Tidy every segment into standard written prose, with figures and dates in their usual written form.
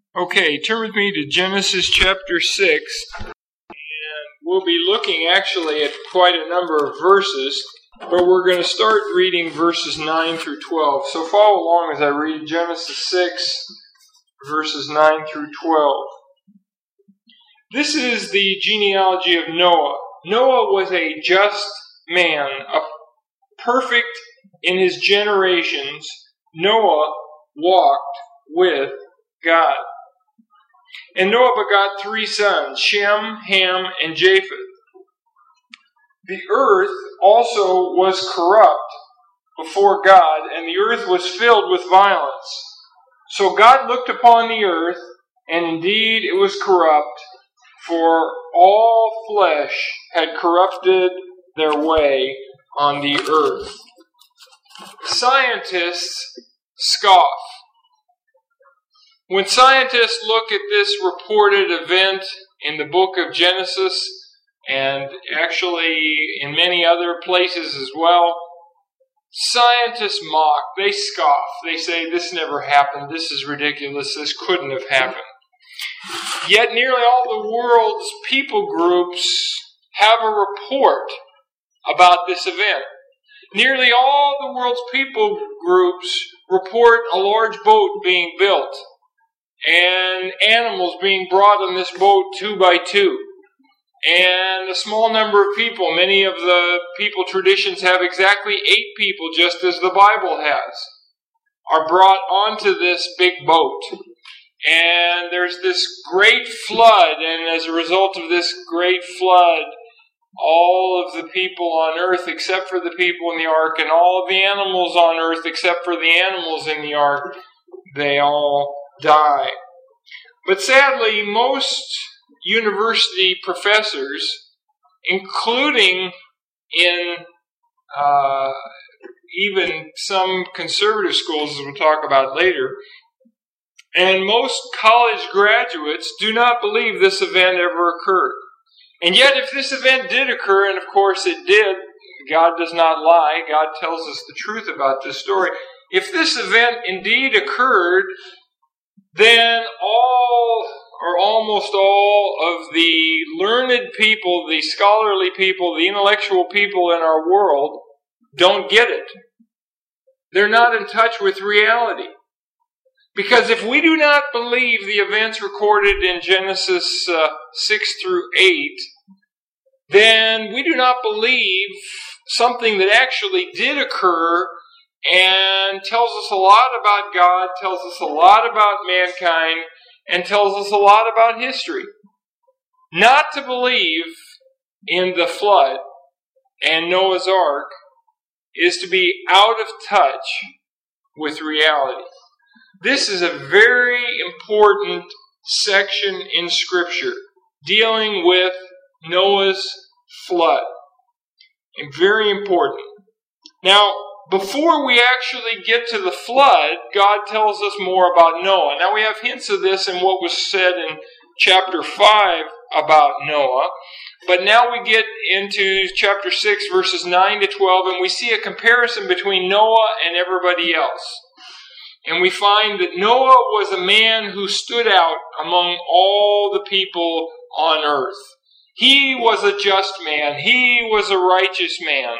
Okay, turn with me to Genesis chapter 6, and we'll be looking actually at quite a number of verses, but we're going to start reading verses 9 through 12. So follow along as I read Genesis 6, verses 9 through 12. This is the genealogy of Noah. Noah was a just man, perfect in his generations. Noah walked with God. And Noah begot 3 sons, Shem, Ham, and Japheth. The earth also was corrupt before God, and the earth was filled with violence. So God looked upon the earth, and indeed it was corrupt, for all flesh had corrupted their way on the earth. Scientists scoff. When scientists look at this reported event in the book of Genesis, and actually in many other places as well, scientists mock, they scoff, they say this never happened, this is ridiculous, this couldn't have happened. Yet nearly all the world's people groups have a report about this event. Nearly all the world's people groups report a large boat being built and animals being brought on this boat 2 by 2. And a small number of people, many of the people traditions have exactly 8 people, just as the Bible has, are brought onto this big boat. And there's this great flood, and as a result of this great flood, all of the people on earth except for the people in the ark, and all of the animals on earth except for the animals in the ark, they all die. But sadly, most university professors, including in even some conservative schools, as we'll talk about later, and most college graduates do not believe this event ever occurred. And yet, if this event did occur, and of course it did, God does not lie, God tells us the truth about this story. If this event indeed occurred, then all or almost all of the learned people, the scholarly people, the intellectual people in our world don't get it. They're not in touch with reality. Because if we do not believe the events recorded in Genesis 6 through 8, then we do not believe something that actually did occur and tells us a lot about God, tells us a lot about mankind, and tells us a lot about history. Not to believe in the flood and Noah's Ark is to be out of touch with reality. This is a very important section in Scripture dealing with Noah's flood. And very important. Now, before we actually get to the flood, God tells us more about Noah. Now, we have hints of this in what was said in chapter 5 about Noah. But now we get into chapter 6, verses 9 to 12, and we see a comparison between Noah and everybody else. And we find that Noah was a man who stood out among all the people on earth. He was a just man. He was a righteous man.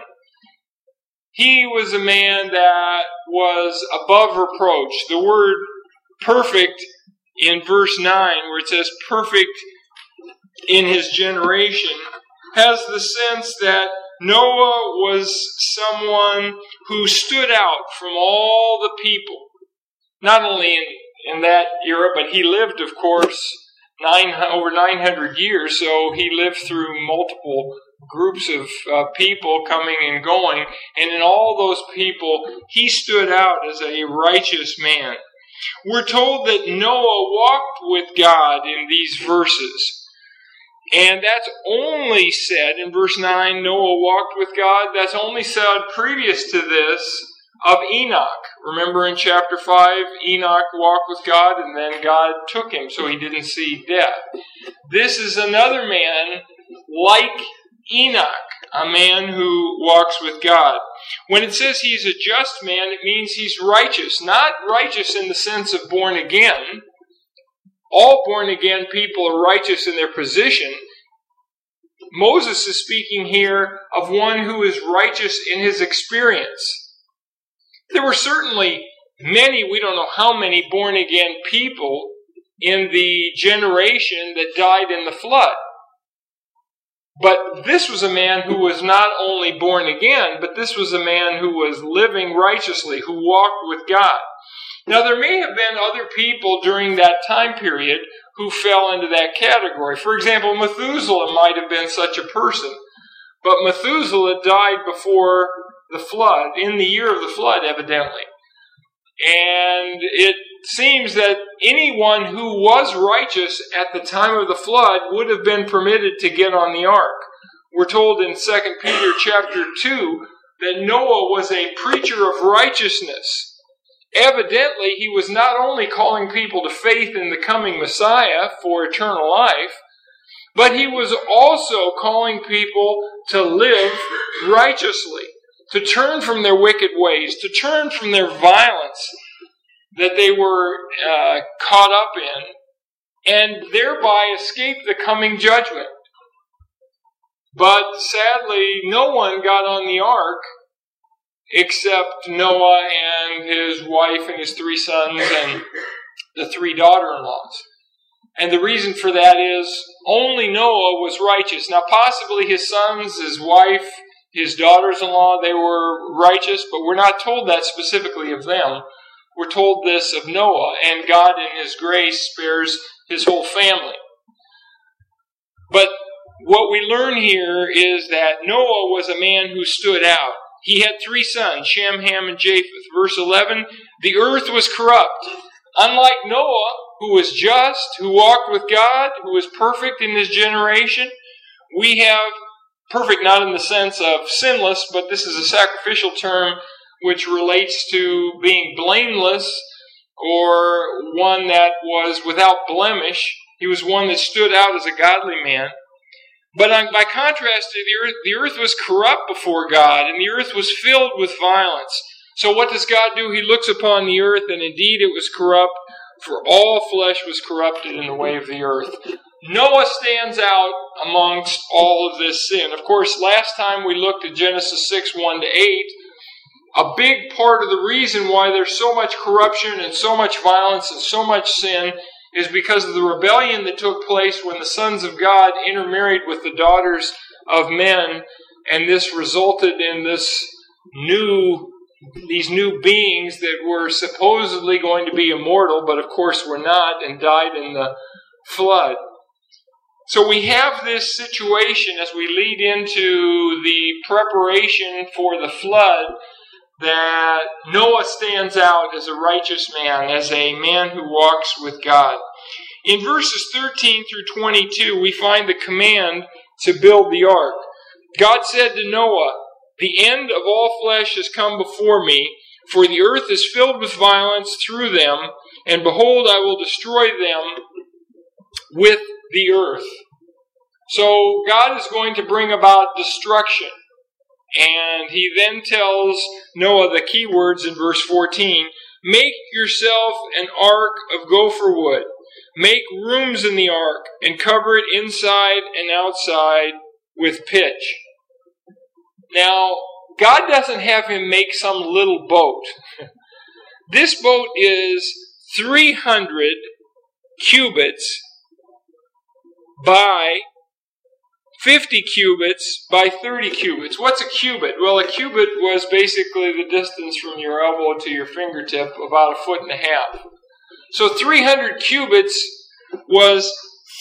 He was a man that was above reproach. The word perfect in verse 9, where it says perfect in his generation, has the sense that Noah was someone who stood out from all the people. Not only in that era, but he lived, of course, over 900 years, so he lived through multiple groups of people coming and going, and in all those people, he stood out as a righteous man. We're told that Noah walked with God in these verses, and that's only said in verse 9, Noah walked with God. That's only said previous to this of Enoch. Remember in chapter 5, Enoch walked with God, and then God took him, so he didn't see death. This is another man like Enoch, a man who walks with God. When it says he's a just man, it means he's righteous. Not righteous in the sense of born again, all born-again people are righteous in their position. Moses is speaking here of one who is righteous in his experience. There were certainly many, we don't know how many, born-again people in the generation that died in the flood. But this was a man who was not only born again, but this was a man who was living righteously, who walked with God. Now, there may have been other people during that time period who fell into that category. For example, Methuselah might have been such a person. But Methuselah died before the flood, in the year of the flood, evidently. And it seems that anyone who was righteous at the time of the flood would have been permitted to get on the ark. We're told in 2 Peter chapter 2 that Noah was a preacher of righteousness. Evidently, he was not only calling people to faith in the coming Messiah for eternal life, but he was also calling people to live righteously, to turn from their wicked ways, to turn from their violence that they were caught up in, and thereby escape the coming judgment. But sadly, no one got on the ark except Noah and his wife and his 3 sons and the 3 daughter-in-laws. And the reason for that is only Noah was righteous. Now possibly his sons, his wife, his daughters-in-law, they were righteous, but we're not told that specifically of them. We're told this of Noah, and God in His grace spares his whole family. But what we learn here is that Noah was a man who stood out. He had 3 sons, Shem, Ham, and Japheth. Verse 11, the earth was corrupt. Unlike Noah, who was just, who walked with God, who was perfect in his generation, we have, perfect not in the sense of sinless, but this is a sacrificial term which relates to being blameless, or one that was without blemish. He was one that stood out as a godly man. But by contrast to the earth was corrupt before God, and the earth was filled with violence. So what does God do? He looks upon the earth, and indeed it was corrupt, for all flesh was corrupted in the way of the earth. Noah stands out amongst all of this sin. Of course, last time we looked at Genesis 6, 1-8, a big part of the reason why there's so much corruption and so much violence and so much sin is because of the rebellion that took place when the sons of God intermarried with the daughters of men, and this resulted in these new beings that were supposedly going to be immortal, but of course were not, and died in the flood. So we have this situation as we lead into the preparation for the flood, that Noah stands out as a righteous man, as a man who walks with God. In verses 13 through 22, we find the command to build the ark. God said to Noah, the end of all flesh has come before me, for the earth is filled with violence through them, and behold, I will destroy them with the earth. So God is going to bring about destruction. And he then tells Noah the key words in verse 14, make yourself an ark of gopher wood. Make rooms in the ark and cover it inside and outside with pitch. Now, God doesn't have him make some little boat. This boat is 300 cubits by 50 cubits by 30 cubits. What's a cubit? Well, a cubit was basically the distance from your elbow to your fingertip, about 1.5 feet. So 300 cubits was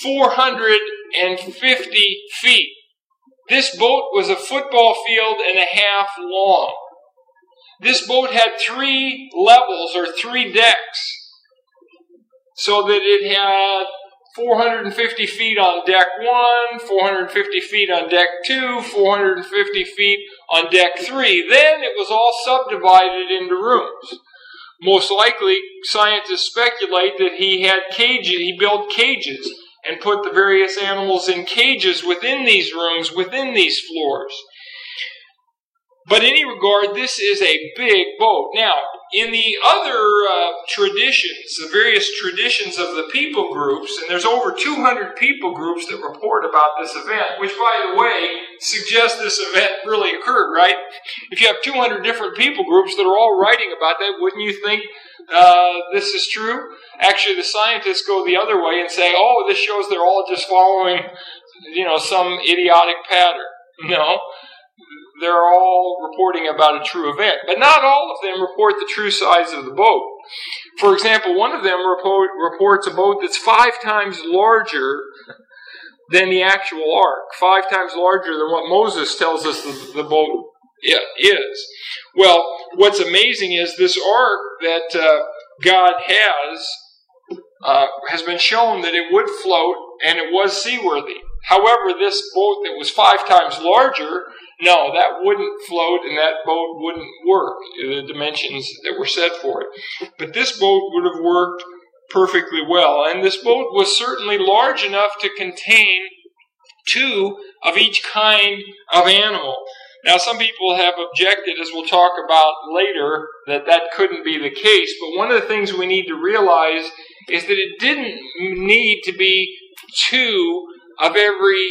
450 feet. This boat was a football field and a half long. This boat had 3 levels, or 3 decks, so that it had 450 feet on deck 1, 450 feet on deck 2, 450 feet on deck 3. Then it was all subdivided into rooms. Most likely, scientists speculate that he had cages. He built cages and put the various animals in cages within these rooms, within these floors. But in any regard, this is a big boat. Now, in the other traditions, the various traditions of the people groups, and there's over 200 people groups that report about this event, which, by the way, suggests this event really occurred, right? If you have 200 different people groups that are all writing about that, wouldn't you think this is true? Actually, the scientists go the other way and say, oh, this shows they're all just following, some idiotic pattern. No. They're all reporting about a true event. But not all of them report the true size of the boat. For example, one of them reports a boat that's 5 times larger than the actual ark. 5 times larger than what Moses tells us the boat is. Well, what's amazing is this ark that God has been shown that it would float and it was seaworthy. However, this boat that was 5 times larger, no, that wouldn't float and that boat wouldn't work, the dimensions that were set for it. But this boat would have worked perfectly well. And this boat was certainly large enough to contain 2 of each kind of animal. Now, some people have objected, as we'll talk about later, that couldn't be the case. But one of the things we need to realize is that it didn't need to be 2 of every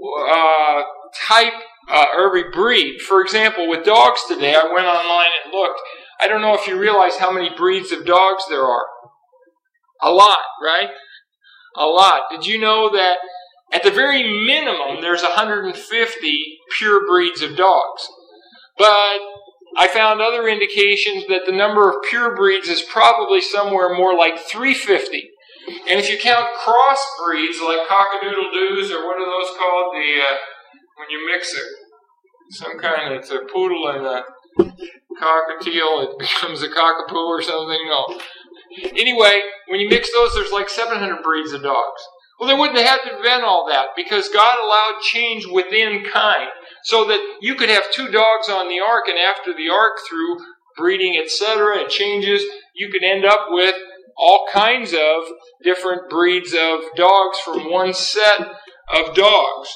type or every breed. For example, with dogs today, I went online and looked. I don't know if you realize how many breeds of dogs there are. A lot, right? A lot. Did you know that at the very minimum, there's 150 pure breeds of dogs? But I found other indications that the number of pure breeds is probably somewhere more like 350. And if you count cross breeds like cock-a-doodle-doos, or what are those called? When you mix some kind of, it's a poodle and a cockatiel, it becomes a cockapoo or something. No. Anyway, when you mix those, there's like 700 breeds of dogs. Well, there wouldn't have had to have been all that, because God allowed change within kind, so that you could have 2 dogs on the ark, and after the ark, through breeding, etc., and changes, you could end up with all kinds of different breeds of dogs from one set of dogs.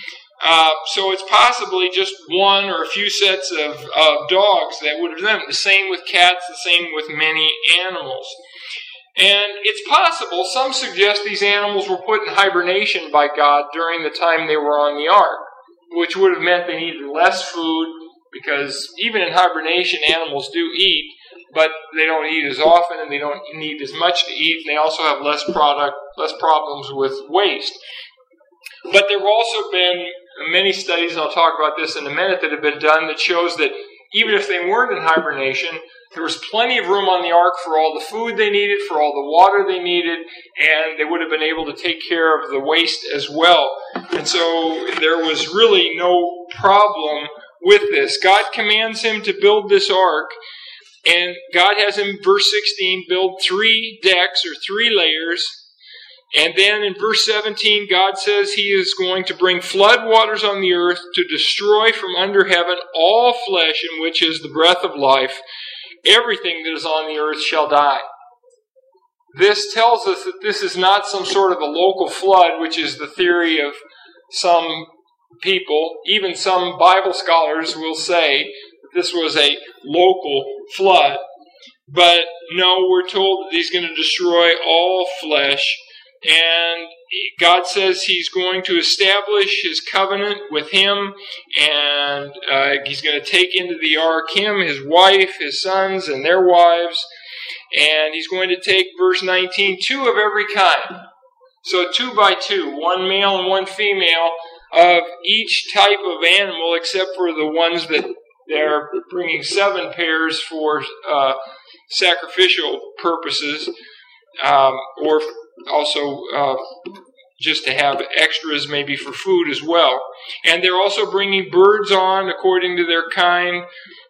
So it's possibly just one or a few sets of dogs that would have done it. The same with cats, the same with many animals. And it's possible, some suggest these animals were put in hibernation by God during the time they were on the ark, which would have meant they needed less food, because even in hibernation, animals do eat, but they don't eat as often and they don't need as much to eat, and they also have less problems with waste. But there have also been many studies, and I'll talk about this in a minute, that have been done that shows that even if they weren't in hibernation, there was plenty of room on the ark for all the food they needed, for all the water they needed, and they would have been able to take care of the waste as well. And so there was really no problem with this. God commands him to build this ark, and God has him, verse 16, build 3 decks or 3 layers. And then in verse 17, God says he is going to bring flood waters on the earth to destroy from under heaven all flesh, in which is the breath of life. Everything that is on the earth shall die. This tells us that this is not some sort of a local flood, which is the theory of some people. Even some Bible scholars will say that this was a local flood. But no, we're told that he's going to destroy all flesh. And God says he's going to establish his covenant with him, and he's going to take into the ark him, his wife, his sons, and their wives. And he's going to take, verse 19, 2 of every kind. So 2 by 2, 1 male and 1 female of each type of animal, except for the ones that they're bringing 7 pairs for sacrificial purposes, or also just to have extras maybe for food as well. And they're also bringing birds on according to their kind.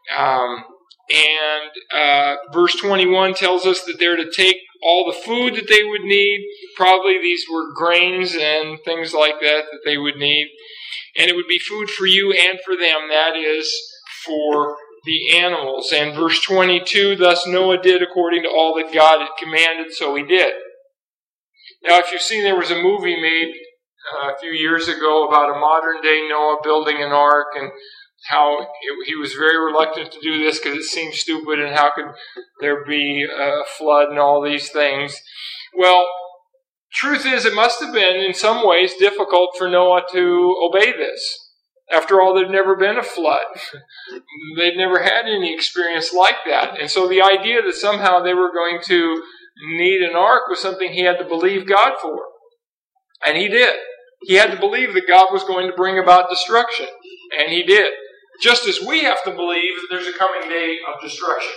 Verse 21 tells us that they're to take all the food that they would need. Probably these were grains and things like that they would need. And it would be food for you and for them. That is, for the animals. And verse 22, thus Noah did according to all that God had commanded, so he did. Now, if you've seen, there was a movie made a few years ago about a modern-day Noah building an ark, and how he was very reluctant to do this because it seemed stupid, and how could there be a flood and all these things. Well, truth is, it must have been in some ways difficult for Noah to obey this. After all, there'd never been a flood. They'd never had any experience like that. And so the idea that somehow they were going to need an ark was something he had to believe God for. And he did. He had to believe that God was going to bring about destruction. And he did. Just as we have to believe that there's a coming day of destruction.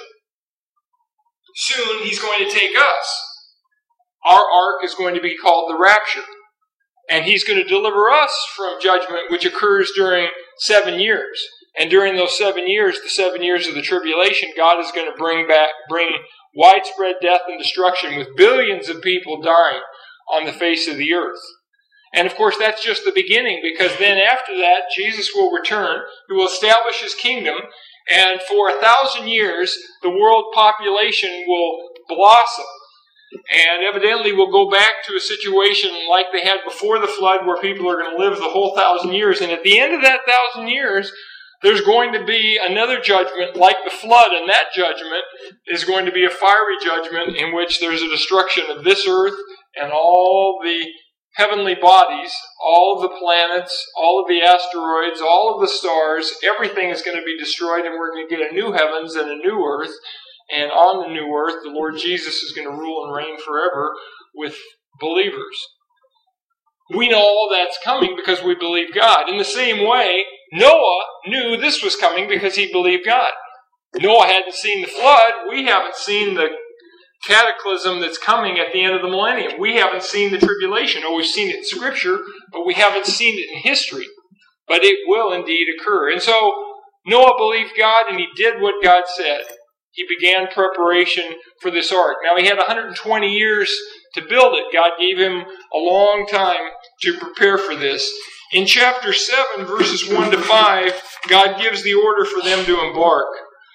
Soon he's going to take us. Our ark is going to be called the rapture. And he's going to deliver us from judgment, which occurs during 7 years. And during those 7 years, the 7 years of the tribulation, God is going to bring widespread death and destruction with billions of people dying on the face of the earth. And of course, that's just the beginning, because then after that, Jesus will return. He will establish his kingdom. And for 1,000 years, the world population will blossom. And evidently we'll go back to a situation like they had before the flood, where people are going to live the whole 1,000 years. And at the end of that 1,000 years, there's going to be another judgment like the flood. And that judgment is going to be a fiery judgment in which there's a destruction of this earth and all the heavenly bodies, all of the planets, all of the asteroids, all of the stars. Everything is going to be destroyed, and we're going to get a new heavens and a new earth. And on the new earth, the Lord Jesus is going to rule and reign forever with believers. We know all that's coming because we believe God. In the same way, Noah knew this was coming because he believed God. Noah hadn't seen the flood. We haven't seen the cataclysm that's coming at the end of the millennium. We haven't seen the tribulation. Oh, we've seen it in Scripture, but we haven't seen it in history. But it will indeed occur. And so Noah believed God, and he did what God said. He began preparation for this ark. Now, he had 120 years to build it. God gave him a long time to prepare for this. In chapter 7, verses 1 to 5, God gives the order for them to embark.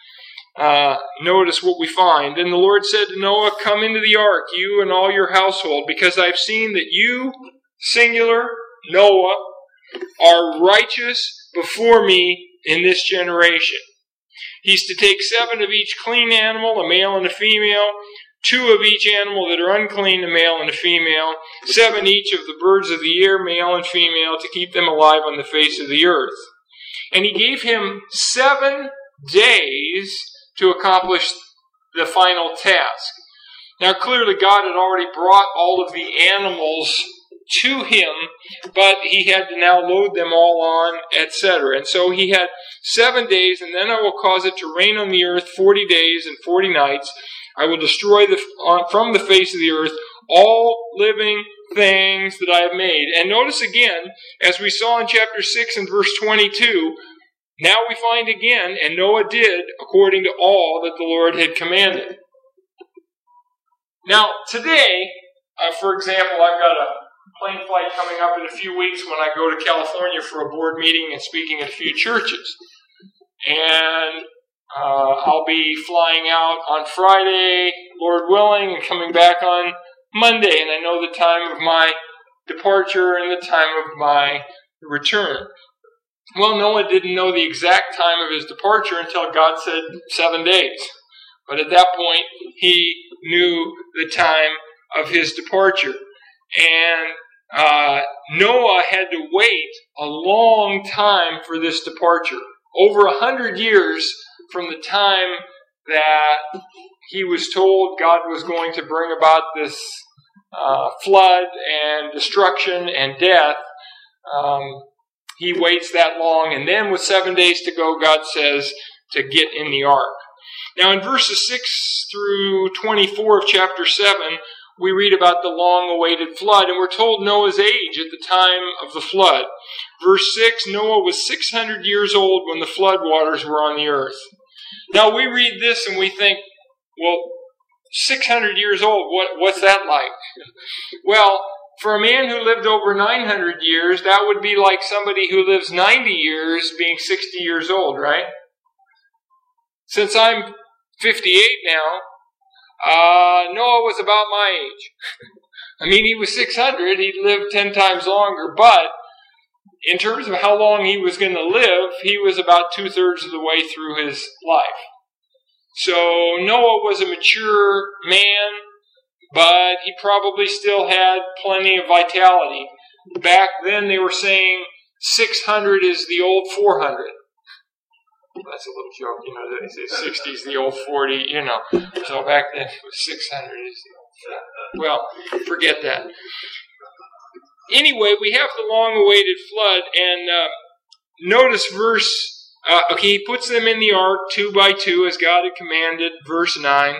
Notice what we find. "And the Lord said to Noah, 'Come into the ark, you and all your household, because I have seen that you,'" singular, Noah, "'are righteous before me in this generation.' He's to take 7 of each clean animal, a male and a female, 2 of each animal that are unclean, a male and a female, 7 each of the birds of the air, male and female, to keep them alive on the face of the earth. And he gave him 7 days to accomplish the final task." Now, clearly God had already brought all of the animals to him, but he had to now load them all on, etc. And so he had 7 days, "And then I will cause it to rain on the earth 40 days and 40 nights. I will destroy from the face of the earth all living things that I have made." And notice again, as we saw in chapter 6 and verse 22, now we find again, "And Noah did according to all that the Lord had commanded." Now, today, for example, I've got a plane flight coming up in a few weeks when I go to California for a board meeting and speaking at a few churches. And I'll be flying out on Friday, Lord willing, and coming back on Monday. And I know the time of my departure and the time of my return. Well, Noah didn't know the exact time of his departure until God said 7 days. But at that point, he knew the time of his departure. And Noah had to wait a long time for this departure. Over 100 years from the time that he was told God was going to bring about this flood and destruction and death. He waits that long, and then with 7 days to go, God says to get in the ark. Now in verses 6 through 24 of chapter 7, we read about the long-awaited flood, and we're told Noah's age at the time of the flood. Verse 6, "Noah was 600 years old when the flood waters were on the earth." Now we read this and we think, well, 600 years old, what's that like? Well, for a man who lived over 900 years, that would be like somebody who lives 90 years being 60 years old, right? Since I'm 58 now, Noah was about my age. I mean, he was 600, he lived 10 times longer, but in terms of how long he was going to live, he was about 2/3 of the way through his life. So Noah was a mature man, but he probably still had plenty of vitality. Back then they were saying 600 is the old 400. That's a little joke, they say 60 is the old 40, So back then it was 600 is the old 40. Well, forget that. Anyway, we have the long-awaited flood, and notice he puts them in the ark 2 by 2 as God had commanded, verse 9.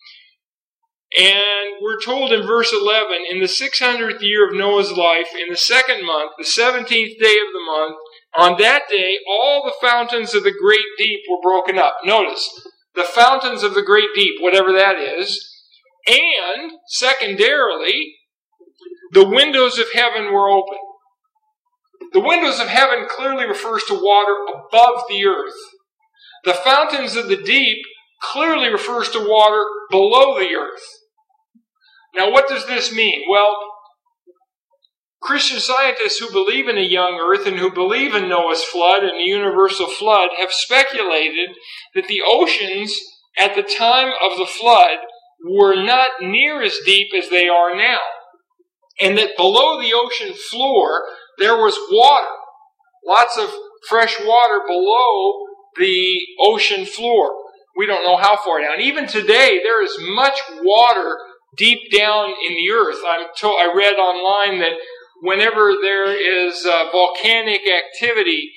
And we're told in verse 11, in the 600th year of Noah's life, in the 2nd month, the 17th day of the month, on that day, all the fountains of the great deep were broken up. Notice, the fountains of the great deep, whatever that is, and, secondarily, the windows of heaven were open. The windows of heaven clearly refers to water above the earth. The fountains of the deep clearly refers to water below the earth. Now, what does this mean? Well, Christian scientists who believe in a young earth and who believe in Noah's flood and the universal flood have speculated that the oceans at the time of the flood were not near as deep as they are now, and that below the ocean floor there was water, lots of fresh water below the ocean floor. We don't know how far down. Even today, there is much water deep down in the earth. I read online that whenever there is volcanic activity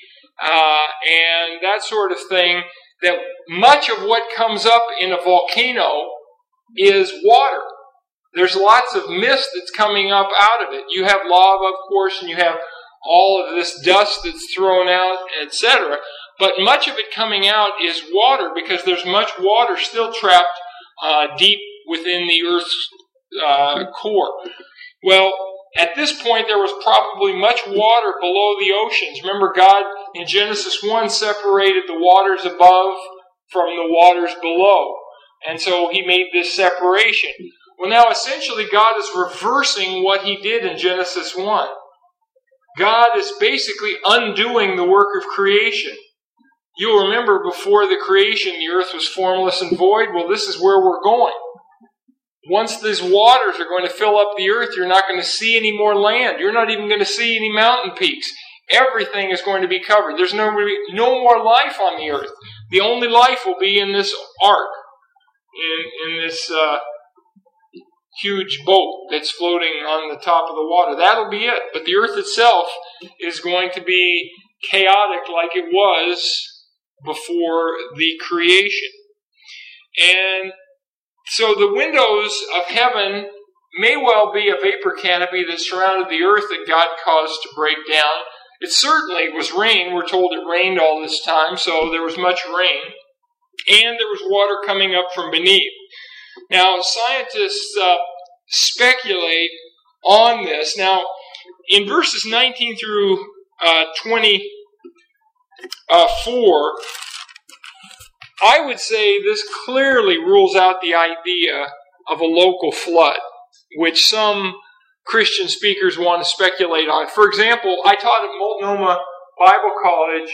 and that sort of thing, that much of what comes up in a volcano is water. There's lots of mist that's coming up out of it. You have lava, of course, and you have all of this dust that's thrown out, etc. But much of it coming out is water because there's much water still trapped deep within the Earth's core. Well, at this point, there was probably much water below the oceans. Remember, God in Genesis 1 separated the waters above from the waters below. And so He made this separation. Well, now, essentially, God is reversing what He did in Genesis 1. God is basically undoing the work of creation. You'll remember before the creation, the earth was formless and void. Well, this is where we're going. Once these waters are going to fill up the earth, you're not going to see any more land. You're not even going to see any mountain peaks. Everything is going to be covered. There's no more life on the earth. The only life will be in this ark, in this huge boat that's floating on the top of the water. That'll be it. But the earth itself is going to be chaotic like it was before the creation. And so the windows of heaven may well be a vapor canopy that surrounded the earth that God caused to break down. It certainly was rain. We're told it rained all this time, so there was much rain. And there was water coming up from beneath. Now, scientists speculate on this. Now, in verses 19 through 24, I would say this clearly rules out the idea of a local flood, which some Christian speakers want to speculate on. For example, I taught at Multnomah Bible College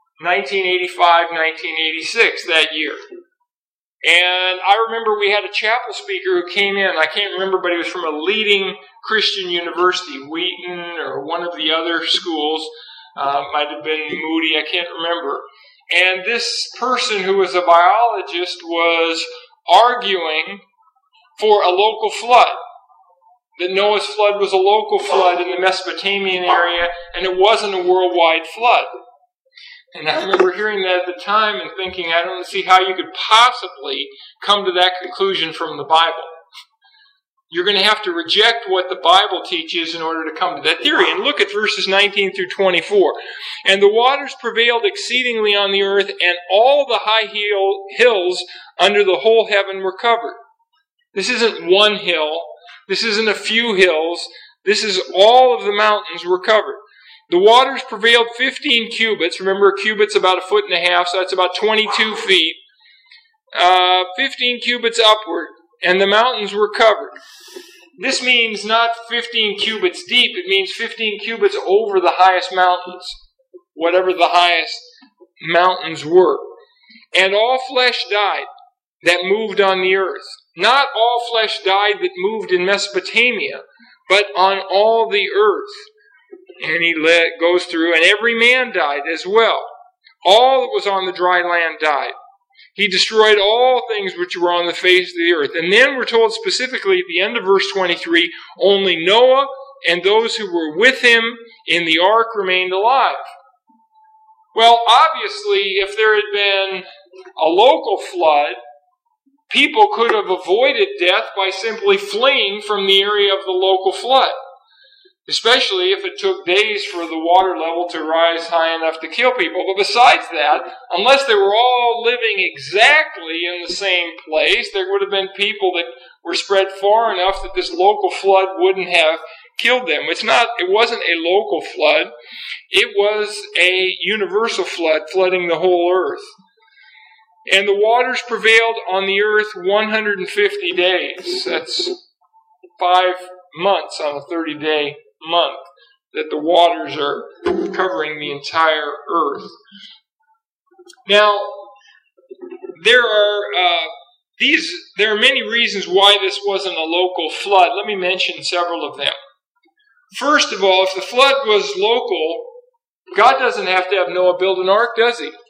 1985-1986 that year. And I remember we had a chapel speaker who came in. I can't remember, but he was from a leading Christian university, Wheaton or one of the other schools. Might have been Moody, I can't remember. And this person who was a biologist was arguing for a local flood. That Noah's flood was a local flood in the Mesopotamian area, and it wasn't a worldwide flood. And I remember hearing that at the time and thinking, I don't see how you could possibly come to that conclusion from the Bible. You're going to have to reject what the Bible teaches in order to come to that theory. And look at verses 19 through 24. And the waters prevailed exceedingly on the earth, and all the high hills under the whole heaven were covered. This isn't one hill. This isn't a few hills. This is all of the mountains were covered. The waters prevailed 15 cubits. Remember, a cubit's about 1.5 feet, so that's about 22 feet. 15 cubits upward, and the mountains were covered. this means not 15 cubits deep, it means 15 cubits over the highest mountains, whatever the highest mountains were. And all flesh died that moved on the earth. Not all flesh died that moved in Mesopotamia, but on all the earth. And he goes through, and every man died as well. All that was on the dry land died. He destroyed all things which were on the face of the earth. And then we're told specifically at the end of verse 23, only Noah and those who were with him in the ark remained alive. Well, obviously, if there had been a local flood, people could have avoided death by simply fleeing from the area of the local flood. Especially if it took days for the water level to rise high enough to kill people. But besides that, unless they were all living exactly in the same place, there would have been people that were spread far enough that this local flood wouldn't have killed them. It wasn't a local flood. It was a universal flood, flooding the whole earth. And the waters prevailed on the earth 150 days. That's 5 months on a 30-day month that the waters are covering the entire earth. Now, there are many reasons why this wasn't a local flood. Let me mention several of them. First of all, if the flood was local, God doesn't have to have Noah build an ark, does he?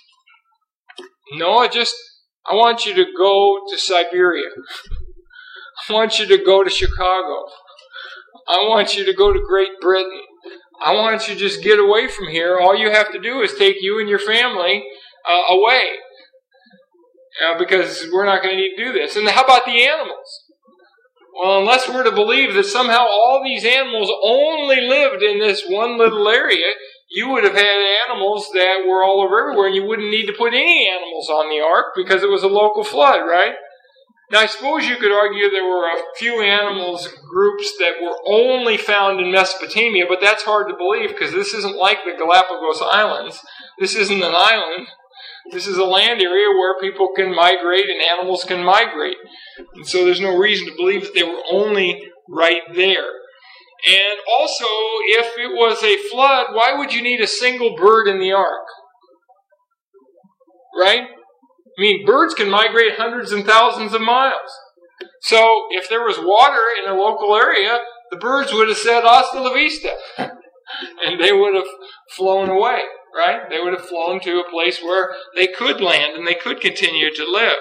Noah, I want you to go to Siberia. I want you to go to Chicago. I want you to go to Great Britain. I want you to just get away from here. All you have to do is take you and your family away. Because we're not going to need to do this. And how about the animals? Well, unless we're to believe that somehow all these animals only lived in this one little area, you would have had animals that were all over everywhere, and you wouldn't need to put any animals on the ark because it was a local flood, right? Now, I suppose you could argue there were a few animals groups that were only found in Mesopotamia, but that's hard to believe because this isn't like the Galapagos Islands. This isn't an island. This is a land area where people can migrate and animals can migrate. And so there's no reason to believe that they were only right there. And also, if it was a flood, why would you need a single bird in the ark? Right? I mean, birds can migrate hundreds and thousands of miles. So, if there was water in a local area, the birds would have said, hasta la vista. And they would have flown away, right? They would have flown to a place where they could land and they could continue to live.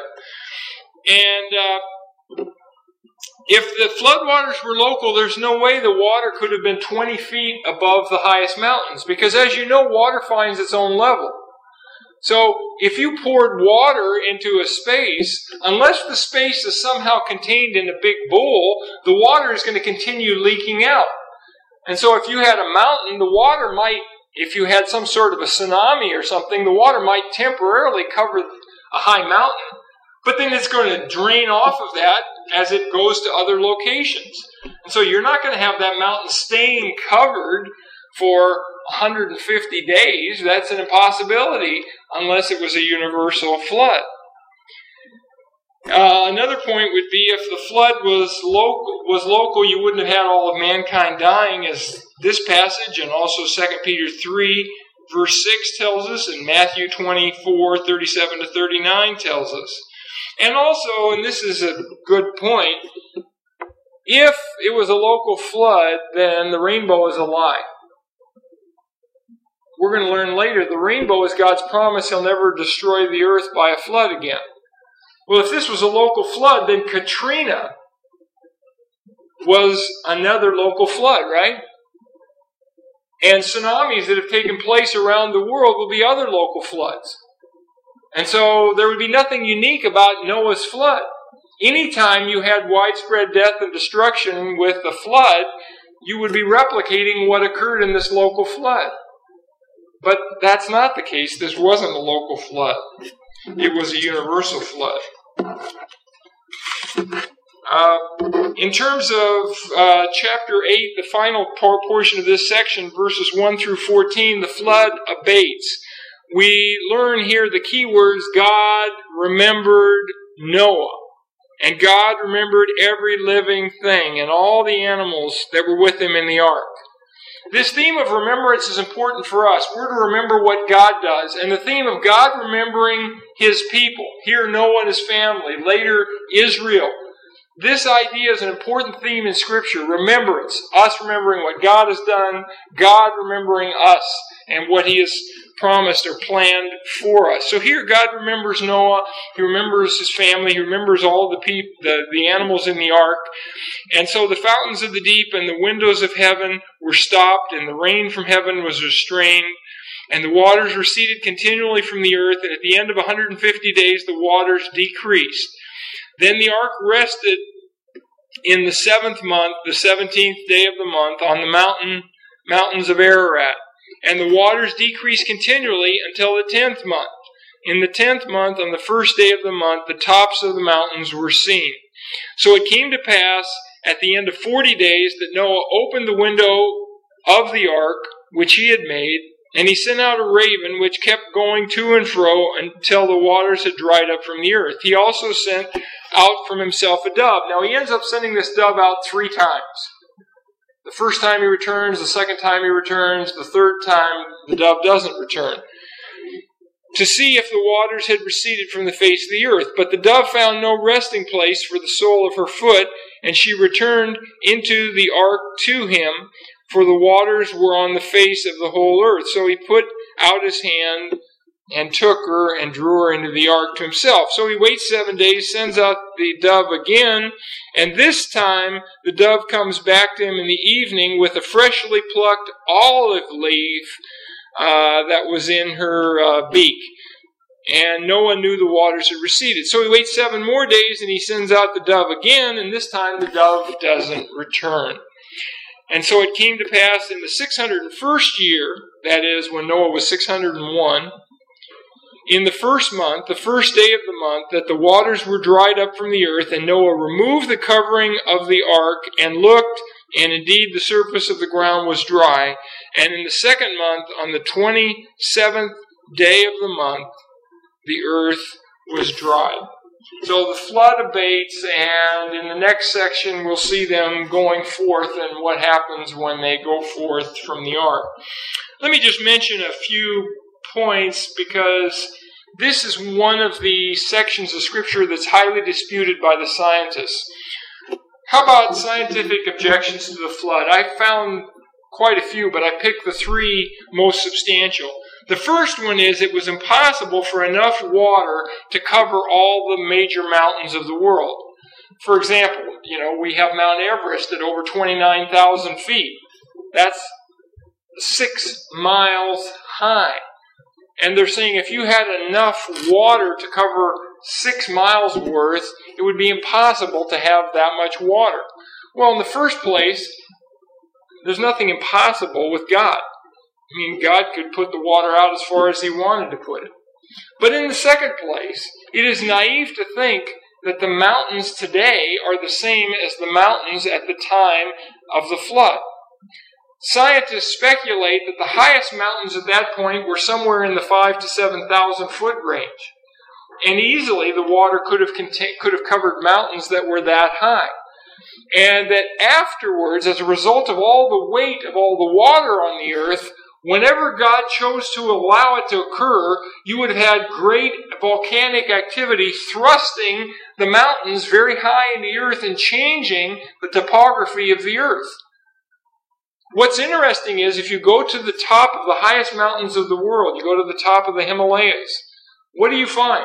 And if the floodwaters were local, there's no way the water could have been 20 feet above the highest mountains. Because as you know, water finds its own level. So if you poured water into a space, unless the space is somehow contained in a big bowl, the water is going to continue leaking out. And so if you had a mountain, the water might, if you had some sort of a tsunami or something, the water might temporarily cover a high mountain. But then it's going to drain off of that as it goes to other locations. And so you're not going to have that mountain staying covered for 150 days. That's an impossibility unless it was a universal flood. Another point would be if the flood was local, you wouldn't have had all of mankind dying, as this passage and also 2 Peter 3 verse 6 tells us, and Matthew 24, 37 to 39 tells us. And also, and this is a good point, if it was a local flood, then the rainbow is a lie. We're going to learn later, the rainbow is God's promise He'll never destroy the earth by a flood again. Well, if this was a local flood, then Katrina was another local flood, right? And tsunamis that have taken place around the world will be other local floods. And so there would be nothing unique about Noah's flood. Anytime you had widespread death and destruction with the flood, you would be replicating what occurred in this local flood. But that's not the case. This wasn't a local flood. It was a universal flood. In terms of chapter 8, the final portion of this section, verses 1 through 14, the flood abates. We learn here the key words, God remembered Noah. And God remembered every living thing and all the animals that were with him in the ark. This theme of remembrance is important for us. We're to remember what God does. And the theme of God remembering his people. Here, Noah and his family. Later, Israel. This idea is an important theme in Scripture. Remembrance. Us remembering what God has done. God remembering us and what he has promised or planned for us. So here God remembers Noah. He remembers his family. He remembers all the animals in the ark. And so the fountains of the deep and the windows of heaven were stopped, and the rain from heaven was restrained, and the waters receded continually from the earth, and at the end of 150 days the waters decreased. Then the ark rested in the 7th month, the 17th day of the month, on the mountains of Ararat. And the waters decreased continually until the 10th month. In the 10th month, on the first day of the month, the tops of the mountains were seen. So it came to pass at the end of 40 days that Noah opened the window of the ark which he had made, and he sent out a raven which kept going to and fro until the waters had dried up from the earth. He also sent out from himself a dove. Now he ends up sending this dove out 3 times. The first time he returns, the second time he returns, the third time the dove doesn't return, to see if the waters had receded from the face of the earth. But the dove found no resting place for the sole of her foot, and she returned into the ark to him, for the waters were on the face of the whole earth. So he put out his hand and took her and drew her into the ark to himself. So he waits 7 days, sends out the dove again, and this time the dove comes back to him in the evening with a freshly plucked olive leaf that was in her beak. And Noah knew the waters had receded. So he waits 7 more days, and he sends out the dove again, and this time the dove doesn't return. And so it came to pass in the 601st year, that is, when Noah was 601, in the 1st month, the first day of the month, that the waters were dried up from the earth, and Noah removed the covering of the ark and looked, and indeed the surface of the ground was dry. And in the 2nd month, on the 27th day of the month, the earth was dry. So the flood abates, and in the next section we'll see them going forth and what happens when they go forth from the ark. Let me just mention a few points, because this is one of the sections of Scripture that's highly disputed by the scientists. How about scientific objections to the flood? I found quite a few, but I picked the 3 most substantial. The first one is it was impossible for enough water to cover all the major mountains of the world. For example, we have Mount Everest at over 29,000 feet. That's 6 miles high. And they're saying if you had enough water to cover 6 miles worth, it would be impossible to have that much water. Well, in the first place, there's nothing impossible with God. I mean, God could put the water out as far as he wanted to put it. But in the second place, it is naive to think that the mountains today are the same as the mountains at the time of the flood. Scientists speculate that the highest mountains at that point were somewhere in the 5,000 to 7,000 foot range. And easily the water could have covered mountains that were that high. And that afterwards, as a result of all the weight of all the water on the earth, whenever God chose to allow it to occur, you would have had great volcanic activity thrusting the mountains very high in the earth and changing the topography of the earth. What's interesting is if you go to the top of the highest mountains of the world, you go to the top of the Himalayas, what do you find?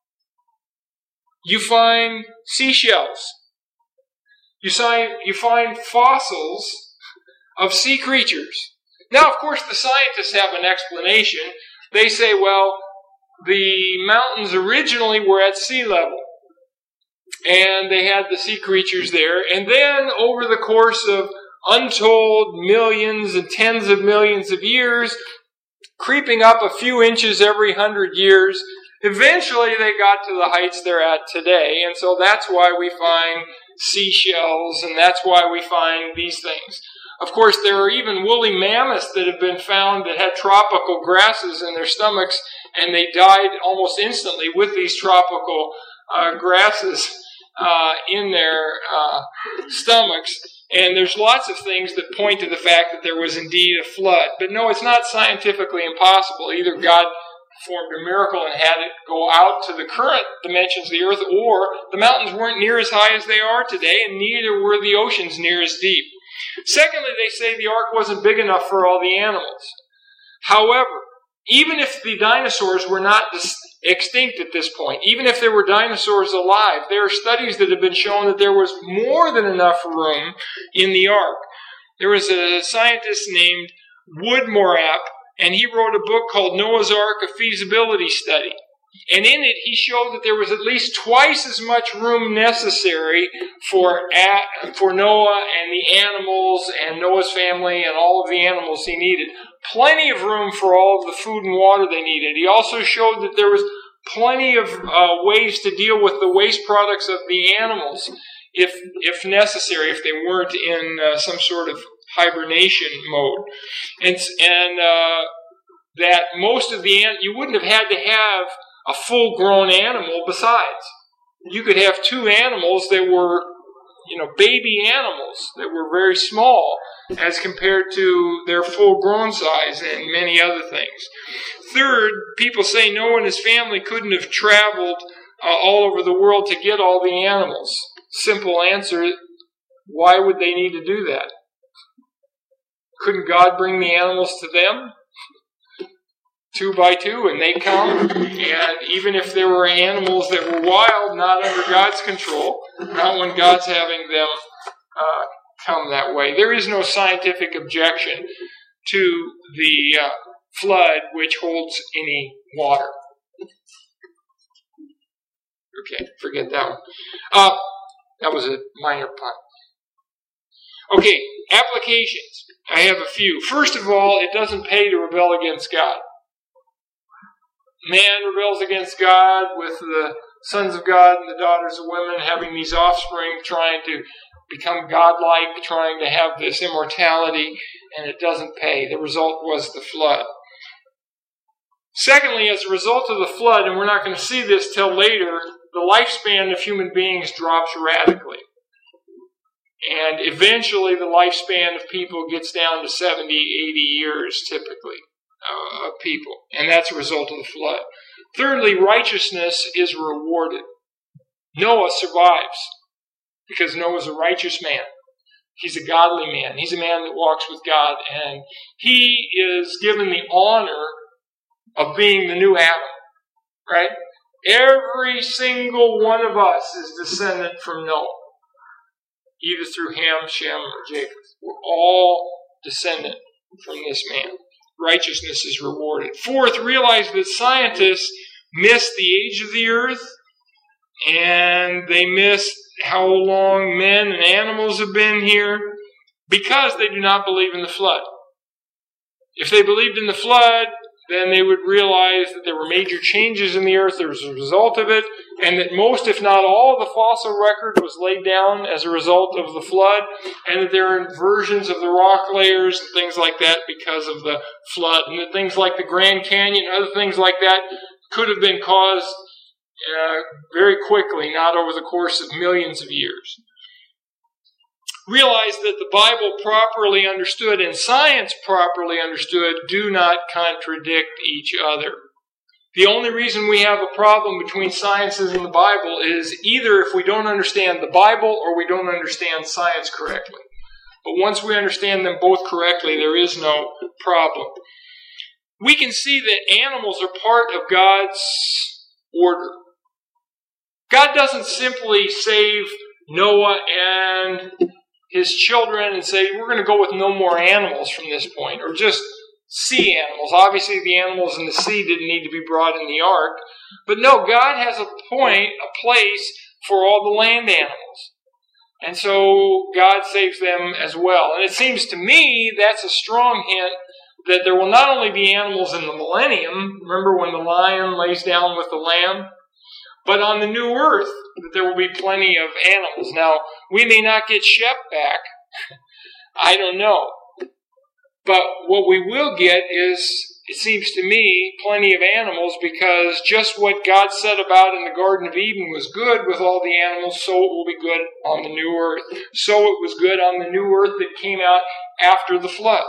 You find seashells. You find fossils of sea creatures. Now, of course, the scientists have an explanation. They say, well, the mountains originally were at sea level, and they had the sea creatures there, and then over the course of untold millions and tens of millions of years, creeping up a few inches every 100 years, eventually they got to the heights they're at today, and so that's why we find seashells, and that's why we find these things. Of course, there are even woolly mammoths that have been found that had tropical grasses in their stomachs, and they died almost instantly with these tropical grasses in their stomachs. And there's lots of things that point to the fact that there was indeed a flood. But no, it's not scientifically impossible. Either God performed a miracle and had it go out to the current dimensions of the earth, or the mountains weren't near as high as they are today, and neither were the oceans near as deep. Secondly, they say the ark wasn't big enough for all the animals. However, even if the dinosaurs were not extinct at this point, even if there were dinosaurs alive, there are studies that have been shown that there was more than enough room in the ark. There was a scientist named Woodmorapp, and he wrote a book called Noah's Ark, a Feasibility Study. And in it, he showed that there was at least twice as much room necessary for Noah and the animals and Noah's family and all of the animals he needed. Plenty of room for all of the food and water they needed. He also showed that there was plenty of ways to deal with the waste products of the animals, if necessary, if they weren't in some sort of hibernation mode. And that most of you wouldn't have had to have a full-grown animal besides. You could have two animals that were, baby animals that were very small as compared to their full-grown size and many other things. Third, people say Noah and his family couldn't have traveled all over the world to get all the animals. Simple answer, why would they need to do that? Couldn't God bring the animals to them? 2 by 2, and they come, and even if there were animals that were wild, not under God's control, not when God's having them come that way. There is no scientific objection to the flood which holds any water. Okay, forget that one. That was a minor pun. Okay, applications. I have a few. First of all, it doesn't pay to rebel against God. Man rebels against God with the sons of God and the daughters of women having these offspring, trying to become godlike, trying to have this immortality, and it doesn't pay. The result was the flood. Secondly, as a result of the flood, and we're not going to see this till later, the lifespan of human beings drops radically. And eventually the lifespan of people gets down to 70, 80 years typically. Of people, and that's a result of the flood. Thirdly, righteousness is rewarded. Noah survives because Noah's a righteous man. He's a godly man. He's a man that walks with God, and he is given the honor of being the new Adam, right? Every single one of us is descendant from Noah, either through Ham, Shem, or Japheth. We're all descendant from this man. Righteousness is rewarded. Fourth, realize that scientists miss the age of the earth, and they miss how long men and animals have been here because they do not believe in the flood. If they believed in the flood, then they would realize that there were major changes in the earth as a result of it, and that most, if not all, of the fossil record was laid down as a result of the flood, and that there are inversions of the rock layers and things like that because of the flood, and that things like the Grand Canyon and other things like that could have been caused very quickly, not over the course of millions of years. Realize that the Bible properly understood and science properly understood do not contradict each other. The only reason we have a problem between sciences and the Bible is either if we don't understand the Bible or we don't understand science correctly. But once we understand them both correctly, there is no problem. We can see that animals are part of God's order. God doesn't simply save Noah and his children and say, we're going to go with no more animals from this point, or just sea animals. Obviously, the animals in the sea didn't need to be brought in the ark. But no, God has a place for all the land animals. And so God saves them as well. And it seems to me that's a strong hint that there will not only be animals in the millennium, remember when the lion lays down with the lamb, but on the new earth, that there will be plenty of animals. Now, we may not get Shep back. I don't know. But what we will get is it seems to me, plenty of animals, because just what God said about in the Garden of Eden was good with all the animals, so it will be good on the new earth. So it was good on the new earth that came out after the flood.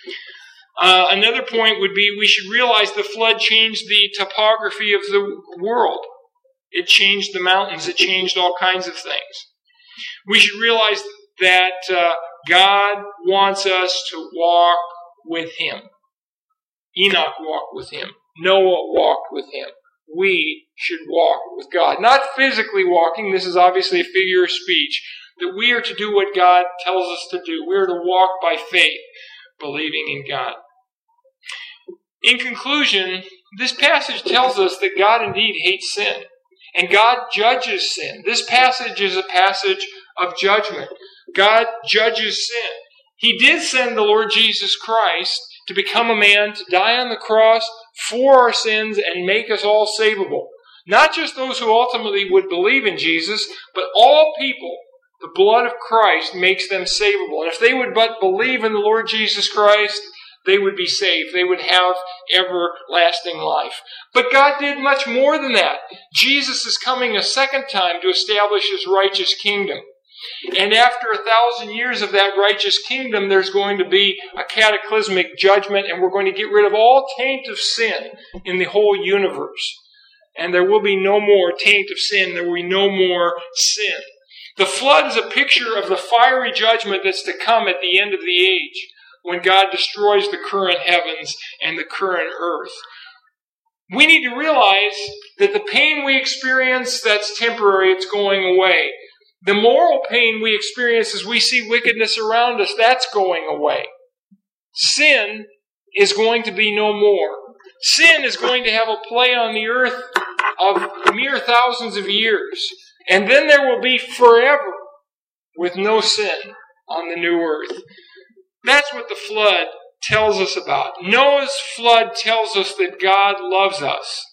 Another point would be we should realize the flood changed the topography of the world. It changed the mountains. It changed all kinds of things. We should realize that God wants us to walk with Him. Enoch walked with Him. Noah walked with Him. We should walk with God. Not physically walking. This is obviously a figure of speech. That we are to do what God tells us to do. We are to walk by faith, believing in God. In conclusion, this passage tells us that God indeed hates sin. And God judges sin. This passage is a passage of judgment. God judges sin. He did send the Lord Jesus Christ to become a man, to die on the cross for our sins and make us all savable. Not just those who ultimately would believe in Jesus, but all people. The blood of Christ makes them savable. And if they would but believe in the Lord Jesus Christ, they would be saved. They would have everlasting life. But God did much more than that. Jesus is coming a second time to establish His righteous kingdom. And after 1,000 years of that righteous kingdom, there's going to be a cataclysmic judgment, and we're going to get rid of all taint of sin in the whole universe. And there will be no more taint of sin. There will be no more sin. The flood is a picture of the fiery judgment that's to come at the end of the age, when God destroys the current heavens and the current earth. We need to realize that the pain we experience, that's temporary, it's going away. The moral pain we experience as we see wickedness around us, that's going away. Sin is going to be no more. Sin is going to have a play on the earth of mere thousands of years. And then there will be forever with no sin on the new earth. That's what the flood tells us about. Noah's flood tells us that God loves us.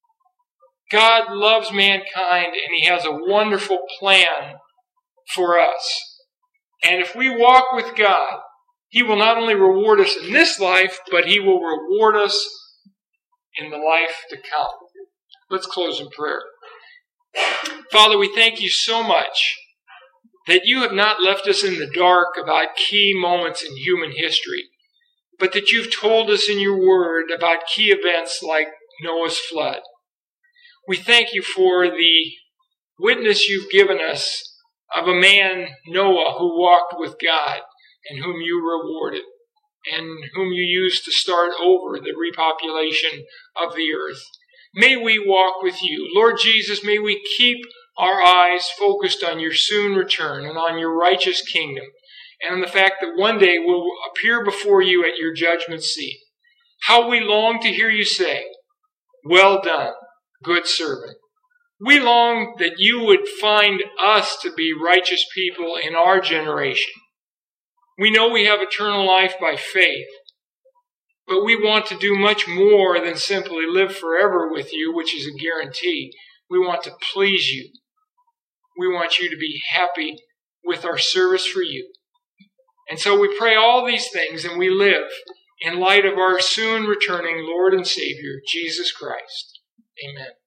God loves mankind, and He has a wonderful plan for us. And if we walk with God, He will not only reward us in this life, but He will reward us in the life to come. Let's close in prayer. Father, we thank You so much that You have not left us in the dark about key moments in human history, but that You've told us in Your Word about key events like Noah's flood. We thank You for the witness You've given us of a man, Noah, who walked with God and whom You rewarded and whom You used to start over the repopulation of the earth. May we walk with You. Lord Jesus, may we keep our eyes focused on Your soon return and on Your righteous kingdom, and on the fact that one day we'll appear before You at Your judgment seat. How we long to hear You say, "Well done, good servant." We long that You would find us to be righteous people in our generation. We know we have eternal life by faith, but we want to do much more than simply live forever with You, which is a guarantee. We want to please You. We want You to be happy with our service for You. And so we pray all these things, and we live in light of our soon returning Lord and Savior, Jesus Christ. Amen.